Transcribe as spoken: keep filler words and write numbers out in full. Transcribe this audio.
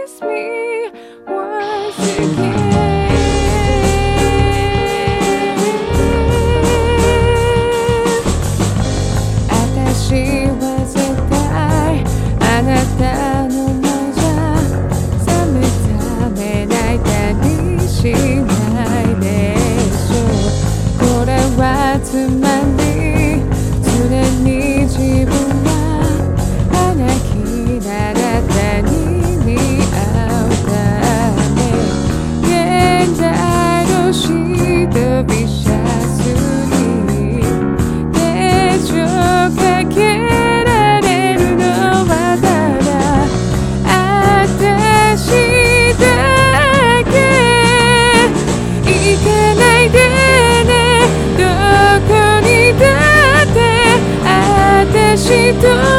kiss me once again. 私は絶対あなたの前じゃ冷めた目泣いたりしないでしょう。これはつまり常に自分は花きならたに似合うため現代の人びシャツに手錠かけられるのはただ私だけ。行かないでねどこにだって私と